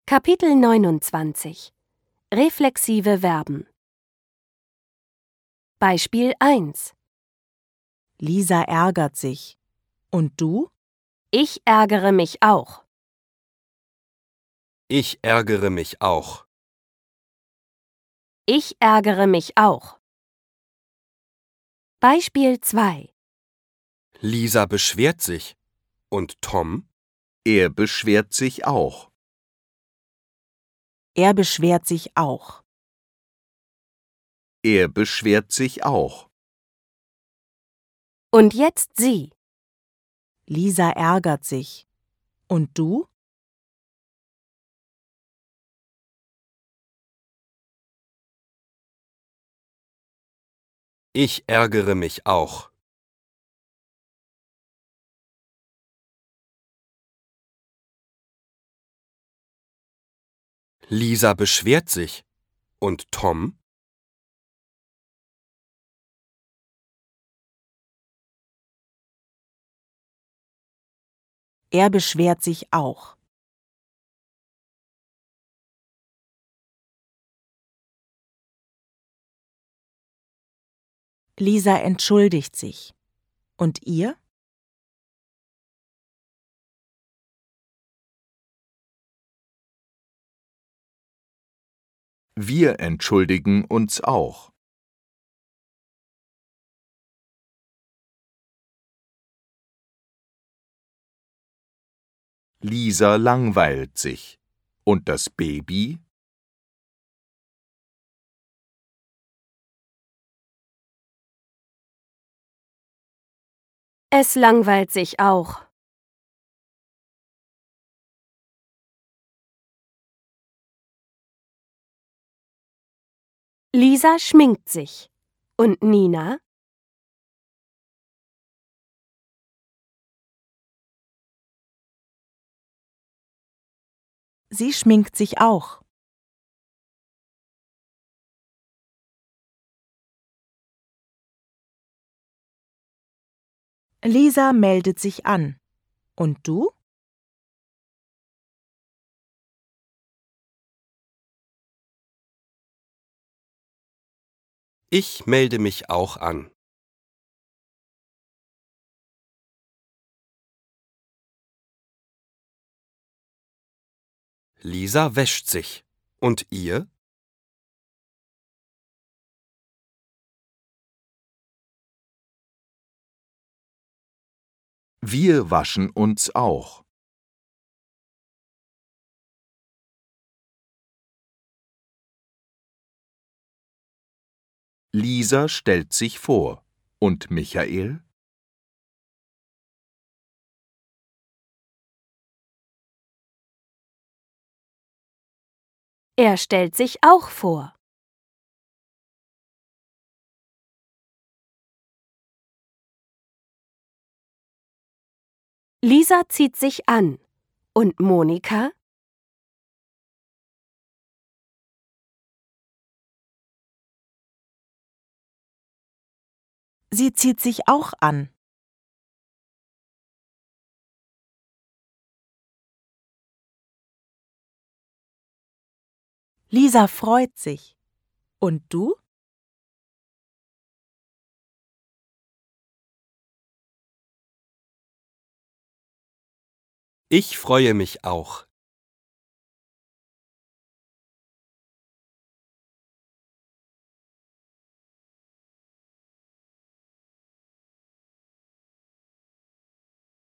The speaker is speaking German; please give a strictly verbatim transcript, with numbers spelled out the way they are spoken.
Kapitel neunundzwanzig. Reflexive Verben. Beispiel eins. Lisa ärgert sich. Und du? Ich ärgere mich auch. Ich ärgere mich auch. Ich ärgere mich auch. Beispiel zwei. Lisa beschwert sich. Und Tom? Er beschwert sich auch. Er beschwert sich auch. Er beschwert sich auch. Und jetzt sie. Lisa ärgert sich. Und du? Ich ärgere mich auch. Lisa beschwert sich. Und Tom? Er beschwert sich auch. Lisa entschuldigt sich. Und ihr? Wir entschuldigen uns auch. Lisa langweilt sich. Und das Baby? Es langweilt sich auch. Lisa schminkt sich. Und Nina? Sie schminkt sich auch. Lisa meldet sich an. Und du? Ich melde mich auch an. Lisa wäscht sich. Und ihr? Wir waschen uns auch. Lisa stellt sich vor. Und Michael? Er stellt sich auch vor. Lisa zieht sich an. Und Monika? Sie zieht sich auch an. Lisa freut sich. Und du? Ich freue mich auch.